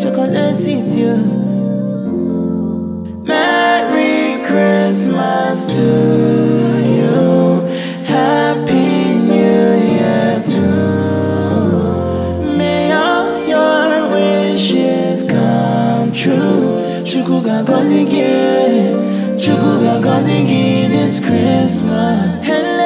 chocolate seat you. Merry Christmas to you. Happy New Year too. May all your wishes come true. Chukuga Gonzigi this Christmas.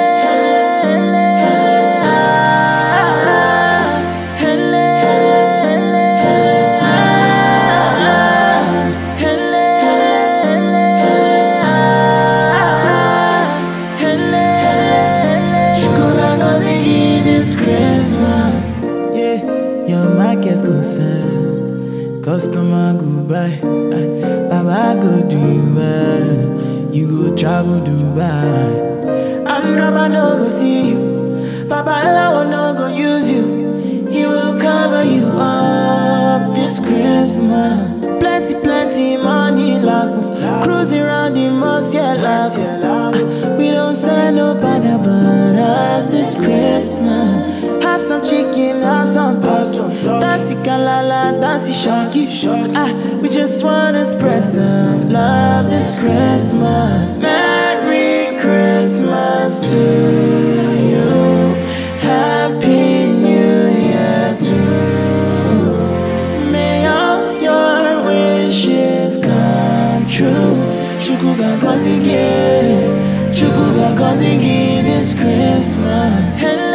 Christmas, yeah, your markets go sell, customer go buy, Baba go do well, you go travel Dubai, and Rama no go see you, Baba Lawa no go use you, he will cover you up this Christmas. Plenty money lago, cruising around the Murcielago. We don't sell no bagabaras this Christmas. Have some chicken, have some pork. Dance the kalala, dance the shocky. We just wanna spread some love this Christmas. Merry Christmas to you. Happy New Year too. May all your wishes come true. Chukuga Gonzigi this Christmas.